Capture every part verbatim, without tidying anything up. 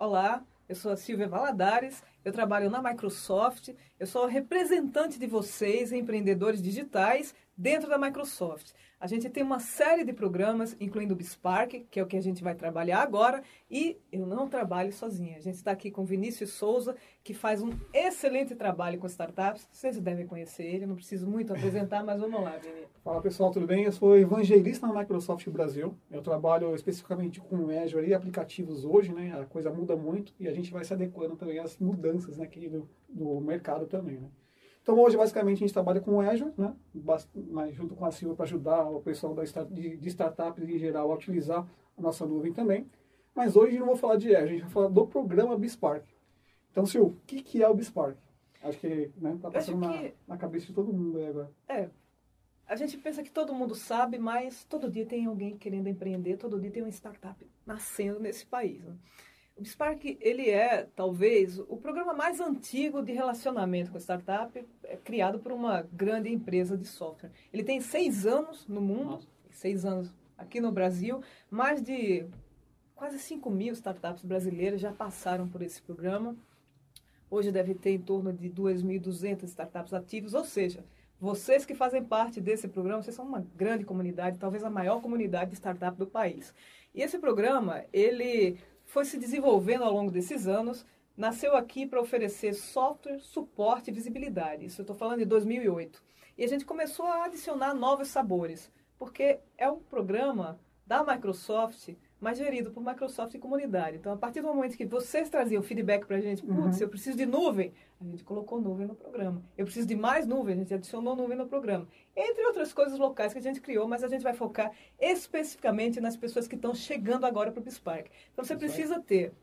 Olá, eu sou a Silvia Valadares, eu trabalho na Microsoft, eu sou a representante de vocês, empreendedores digitais, dentro da Microsoft. A gente tem uma série de programas, incluindo o BizSpark, que é o que a gente vai trabalhar agora, e eu não trabalho sozinha. A gente está aqui com o Vinícius Souza, que faz um excelente trabalho com startups. Vocês devem conhecer ele, não preciso muito apresentar, mas vamos lá, Vinícius. Fala pessoal, tudo bem? Eu sou evangelista na Microsoft Brasil. Eu trabalho especificamente com o Azure e aplicativos hoje, né? A coisa muda muito e a gente vai se adequando também às mudanças, né, aqui do, do mercado também, né? Então hoje basicamente a gente trabalha com o Azure, né? Mas junto com a Silvia para ajudar o pessoal da, de, de startups em geral a utilizar a nossa nuvem também. Mas hoje não vou falar de Azure, a gente vai falar do programa BizSpark. Então, Silvia, o que, que é o BizSpark? Acho que né, tá passando que... na, na cabeça de todo mundo aí agora. É. A gente pensa que todo mundo sabe, mas todo dia tem alguém querendo empreender, todo dia tem uma startup nascendo nesse país, né? O BizSpark, ele é, talvez, o programa mais antigo de relacionamento com startup, é criado por uma grande empresa de software. Ele tem seis anos no mundo, Nossa. seis anos aqui no Brasil, mais de quase cinco mil startups brasileiras já passaram por esse programa. Hoje deve ter em torno de duas mil e duzentas startups ativas, ou seja, vocês que fazem parte desse programa, vocês são uma grande comunidade, talvez a maior comunidade de startup do país. E esse programa, ele foi se desenvolvendo ao longo desses anos, nasceu aqui para oferecer software, suporte e visibilidade. Isso eu estou falando de dois mil e oito. E a gente começou a adicionar novos sabores, porque é um programa da Microsoft, mas gerido por Microsoft e comunidade. Então, a partir do momento que vocês traziam feedback para a gente, putz, uhum. eu preciso de nuvem, a gente colocou nuvem no programa. Eu preciso de mais nuvem, a gente adicionou nuvem no programa. Entre outras coisas locais que a gente criou, mas a gente vai focar especificamente nas pessoas que estão chegando agora para o BizSpark. Então, você precisa ter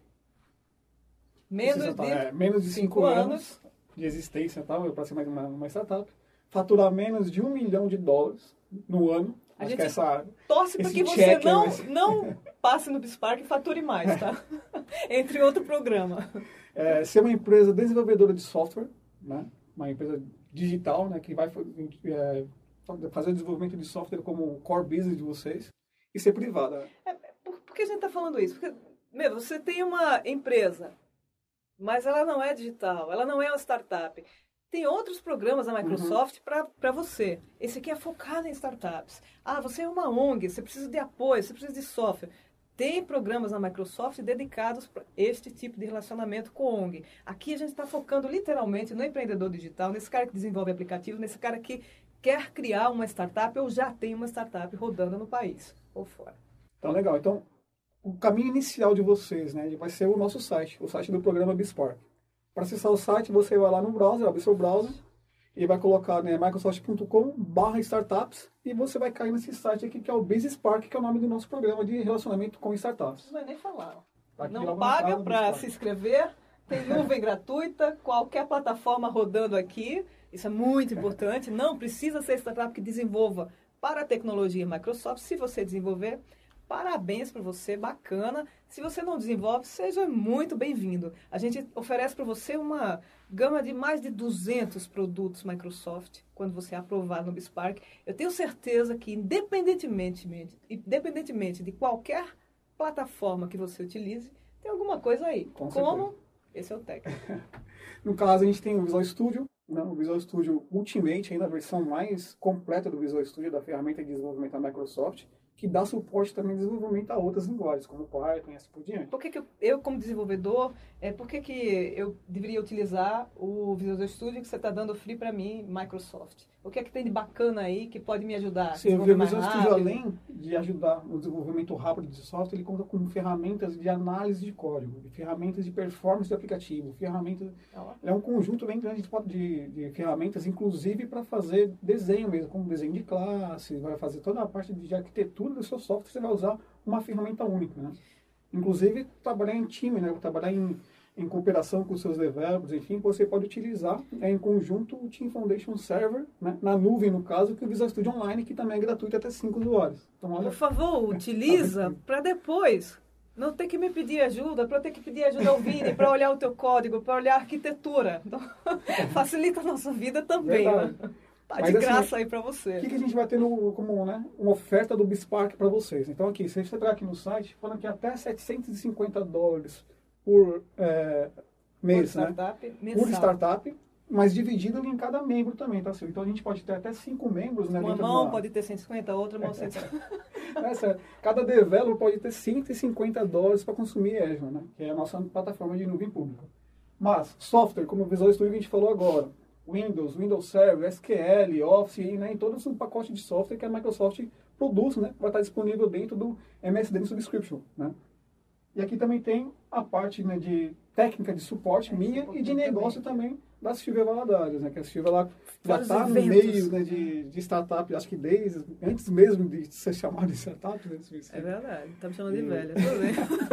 menos precisa de, é, menos de cinco anos de existência, tá? para ser mais uma, uma startup, faturar menos de um milhão de dólares no ano. A Acho gente que essa, torce para que você não, não passe no BizSpark e fature mais, tá? Entre outro programa. É, ser uma empresa desenvolvedora de software, né? Uma empresa digital, né? Que vai é, fazer o desenvolvimento de software como core business de vocês e ser privada. É, por, por que a gente está falando isso? Porque, meu, você tem uma empresa, mas ela não é digital, ela não é uma startup. Tem outros programas da Microsoft uhum. para você. Esse aqui é focado em startups. Ah, você é uma O N G, você precisa de apoio, você precisa de software. Tem programas na Microsoft dedicados para este tipo de relacionamento com O N G. Aqui a gente está focando literalmente no empreendedor digital, nesse cara que desenvolve aplicativos, nesse cara que quer criar uma startup ou já tem uma startup rodando no país ou fora. Então, legal. Então, o caminho inicial de vocês, né, vai ser o nosso site, o site do programa BizSpark. Para acessar o site, você vai lá no browser, abre seu browser e vai colocar né, microsoft ponto com barra startups e você vai cair nesse site aqui que é o BizSpark, que é o nome do nosso programa de relacionamento com startups. Não vai nem falar. Tá não paga para se inscrever, tem nuvem gratuita, qualquer plataforma rodando aqui, isso é muito importante, não precisa ser startup que desenvolva para a tecnologia Microsoft, se você desenvolver, parabéns para você, bacana. Se você não desenvolve, seja muito bem-vindo. A gente oferece para você uma gama de mais de duzentos produtos Microsoft, quando você aprovar no BizSpark. Eu tenho certeza que, independentemente, independentemente de qualquer plataforma que você utilize, tem alguma coisa aí. Com Como? certeza. Esse é o técnico. No caso, a gente tem o Visual Studio, né? O Visual Studio Ultimate, ainda a versão mais completa do Visual Studio, da ferramenta de desenvolvimento da Microsoft, que dá suporte também de desenvolvimento a outras linguagens, como Python e assim por diante. Por que, que eu, eu, como desenvolvedor, é, por que, que eu deveria utilizar o Visual Studio que você está dando free para mim, Microsoft? O que é que tem de bacana aí que pode me ajudar? Sim, o Visual Studio, além de ajudar no desenvolvimento rápido de software, ele conta com ferramentas de análise de código, ferramentas de performance de aplicativo, ferramentas... Ah. É um conjunto bem grande de, de, de ferramentas, inclusive para fazer desenho mesmo, como desenho de classe, vai fazer toda a parte de arquitetura do seu software, você vai usar uma ferramenta única, né? Inclusive, trabalhar em time, né? Trabalhar em, em cooperação com os seus developers, enfim, você pode utilizar é, em conjunto o Team Foundation Server, né? Na nuvem, no caso, que o Visual Studio Online, que também é gratuito até cinco usuários. Então, olha, por favor, utiliza para depois não ter que me pedir ajuda, para ter que pedir ajuda ao Vini, para olhar o teu código, para olhar a arquitetura. Então, facilita a nossa vida também, né? Tá de Mas, graça assim, aí para você. O que, que a gente vai ter no, como né, uma oferta do BizSpark para vocês? Então aqui, se você entrar aqui no site, falando que até setecentos e cinquenta dólares por é, mês, por startup, né? Mensal. Por startup, mas dividido em cada membro também, tá? Então a gente pode ter até cinco membros, né? Uma dentro mão uma... pode ter cento e cinquenta, outra mão cento e cinquenta. É sério. Cada developer pode ter cento e cinquenta dólares para consumir Azure, né? Que é a nossa plataforma de nuvem pública. Mas, software, como o Visual Studio que a gente falou agora, Windows, Windows Server, S Q L, Office, né? Em todo esse pacote de software que a Microsoft produz, né? Vai estar disponível dentro do M S D Subscription, né? E aqui também tem a parte, né, de técnica de suporte é, minha e de negócio também, também da Silvia Valadares, né? Que a Silvia lá já está no eventos. meio, né, de, de startup, acho que desde, antes mesmo de ser chamado de startup. Né? É verdade, tá me chamando de velha, tudo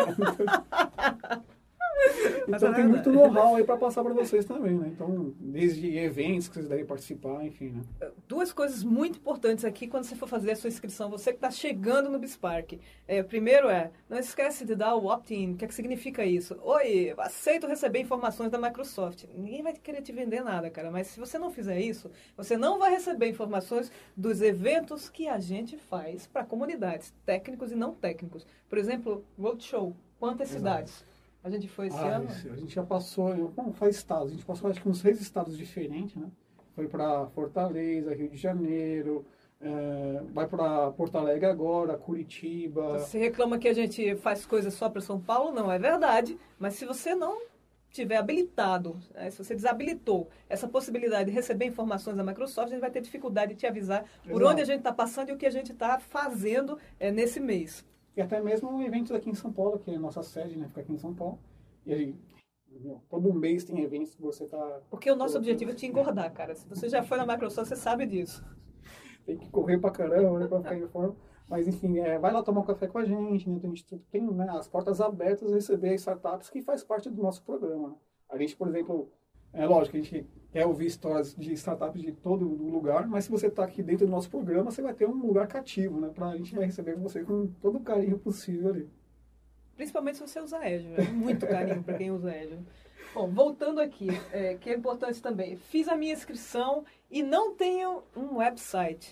bem. Então tem muito know-how aí para passar para vocês também, né? Então, desde eventos que vocês devem participar, enfim, né? Duas coisas muito importantes aqui quando você for fazer a sua inscrição, você que está chegando no Bispark. É, primeiro é, não esquece de dar o opt-in. O que é que significa isso? Oi, aceito receber informações da Microsoft. Ninguém vai querer te vender nada, cara, mas se você não fizer isso, você não vai receber informações dos eventos que a gente faz para comunidades, técnicos e não técnicos. Por exemplo, Roadshow. Quantas Exato. cidades? A gente foi esse ah, ano? Esse, a gente já passou, bom, faz estados, a gente passou acho que uns seis estados diferentes, né? Foi para Fortaleza, Rio de Janeiro, é, vai para Porto Alegre agora, Curitiba. Você reclama que a gente faz coisas só para São Paulo? Não, é verdade. Mas se você não tiver habilitado, né, se você desabilitou essa possibilidade de receber informações da Microsoft, a gente vai ter dificuldade de te avisar por Exato. onde a gente está passando e o que a gente está fazendo é, nesse mês. E até mesmo eventos aqui em São Paulo, que é a nossa sede, né? Fica aqui em São Paulo. E aí, todo mês tem eventos que você está... Porque o nosso objetivo é te engordar, cara. Se você já foi na Microsoft, você sabe disso. Tem que correr pra caramba, né? Pra ficar em forma. Mas, enfim, é, vai lá tomar um café com a gente, né? A gente tem, né, as portas abertas a receber startups que faz parte do nosso programa. Né? A gente, por exemplo, é lógico, a gente quer ouvir histórias de startups de todo lugar, mas se você está aqui dentro do nosso programa, você vai ter um lugar cativo, né? Pra, a gente vai receber você com todo o carinho possível ali. Principalmente se você usar Azure. É muito carinho para quem usa Azure. Bom, voltando aqui, é, que é importante também. Fiz a minha inscrição e não tenho um website.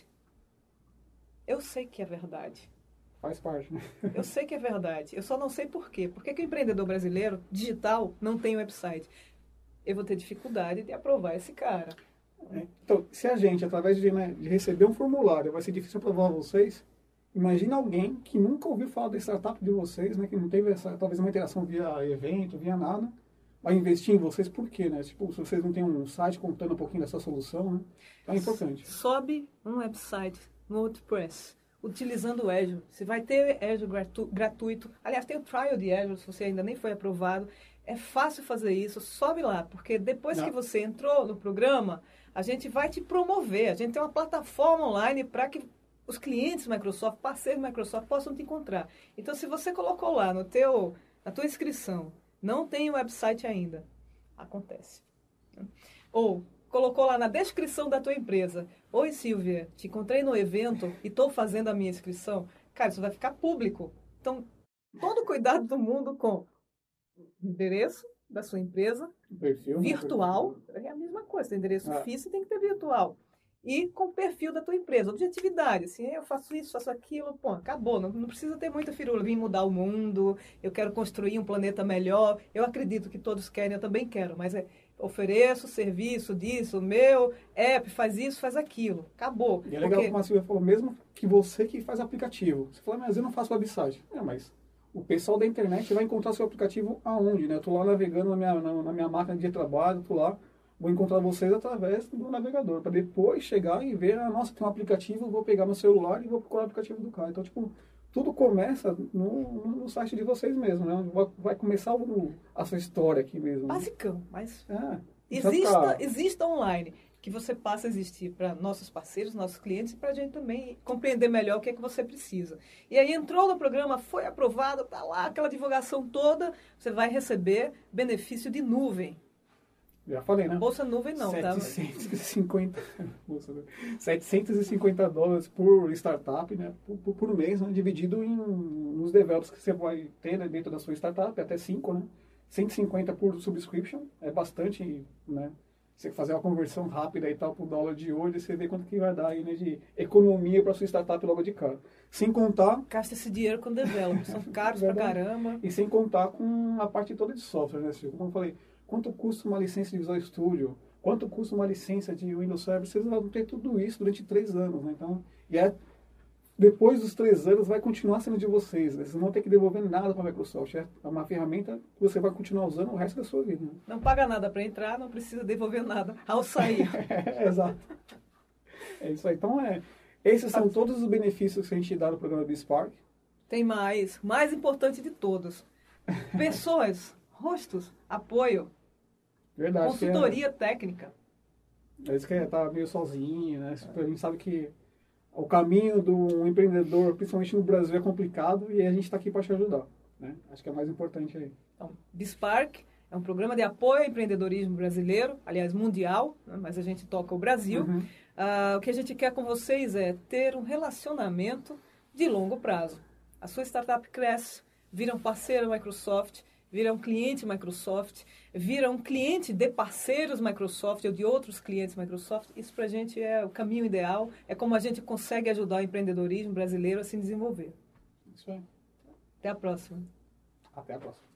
Eu sei que é verdade. Faz parte, né? Eu sei que é verdade. Eu só não sei por quê. Por que, que o empreendedor brasileiro digital não tem website? Eu vou ter dificuldade de aprovar esse cara. É, então, se a gente, através de, né, de receber um formulário, vai ser difícil aprovar vocês, imagina alguém que nunca ouviu falar da startup de vocês, né, que não teve essa, talvez uma interação via evento, via nada, vai investir em vocês por quê, né? Tipo, se vocês não têm um site contando um pouquinho dessa solução, né? Então é importante. Sobe um website no WordPress, utilizando o Azure. Você vai ter Azure gratu gratuito. Aliás, tem o trial de Azure, se você ainda nem foi aprovado. É fácil fazer isso, sobe lá, porque depois não. que você entrou no programa, a gente vai te promover. A gente tem uma plataforma online para que os clientes Microsoft, parceiros Microsoft, possam te encontrar. Então, se você colocou lá no teu, na tua inscrição, não tem website ainda, acontece. Ou colocou lá na descrição da tua empresa, oi Silvia, te encontrei no evento e estou fazendo a minha inscrição. Cara, isso vai ficar público. Então, todo cuidado do mundo com endereço da sua empresa, perfil, virtual, é a mesma coisa, tem endereço ah. físico tem que ter virtual. E com o perfil da tua empresa, objetividade, assim, eu faço isso, faço aquilo, pô, acabou, não, não precisa ter muita firula, vim mudar o mundo, eu quero construir um planeta melhor, eu acredito que todos querem, eu também quero, mas é, ofereço serviço disso, meu app faz isso, faz aquilo, acabou. E é legal porque... como a Silvia falou, mesmo que você que faz aplicativo, você fala, mas eu não faço website, é, mas... O pessoal da internet vai encontrar seu aplicativo aonde, né? Eu tô lá navegando na minha, na, na minha máquina de trabalho, tô lá, vou encontrar vocês através do navegador, para depois chegar e ver, ah, nossa, tem um aplicativo, vou pegar meu celular e vou procurar o aplicativo do cara. Então, tipo, tudo começa no, no site de vocês mesmo, né? Vai, vai começar o, a sua história aqui mesmo. Basicão, mas é, exista, ficar... exista online. Que você passe a existir para nossos parceiros, nossos clientes e para a gente também compreender melhor o que é que você precisa. E aí entrou no programa, foi aprovado, está lá aquela divulgação toda, você vai receber benefício de nuvem. Já falei, né? Bolsa nuvem não, setecentos e cinquenta, tá? setecentos e cinquenta dólares por startup, né? Por, por, por mês, né? Dividido em, nos developers que você vai ter, né? Dentro da sua startup, até cinco, né? cento e cinquenta por subscription, é bastante, né? você fazer uma conversão rápida e tal para o dólar de hoje, você vê quanto que vai dar aí, né, de economia para sua startup logo de cara. Sem contar... Gasta esse dinheiro com developers, são caros pra caramba. E sem contar com a parte toda de software, né, Silvio? Como eu falei, quanto custa uma licença de Visual Studio? Quanto custa uma licença de Windows Server? Vocês vão ter tudo isso durante três anos, né? Então, e é, depois dos três anos vai continuar sendo de vocês, né? Vocês não vão ter que devolver nada para a Microsoft. É uma ferramenta que você vai continuar usando o resto da sua vida. Né? Não paga nada para entrar, não precisa devolver nada ao sair. é, exato. É isso aí. Então, é, esses são todos os benefícios que a gente dá no programa BeSpark. Tem mais. Mais importante de todos. Pessoas, rostos, apoio. Verdade. Consultoria é, técnica. É isso que é, tá meio sozinho, né? A gente sabe que o caminho do empreendedor, principalmente no Brasil, é complicado e a gente está aqui para te ajudar, né? Acho que é o mais importante aí. Então, BeSpark é um programa de apoio ao empreendedorismo brasileiro, aliás, mundial, né? Mas a gente toca o Brasil. Uhum. Uh, o que a gente quer com vocês é ter um relacionamento de longo prazo. A sua startup cresce, vira um parceiro Microsoft, vira um cliente Microsoft, vira um cliente de parceiros Microsoft ou de outros clientes Microsoft. Isso para a gente é o caminho ideal, é como a gente consegue ajudar o empreendedorismo brasileiro a se desenvolver. Isso aí. Até a próxima. Até a próxima.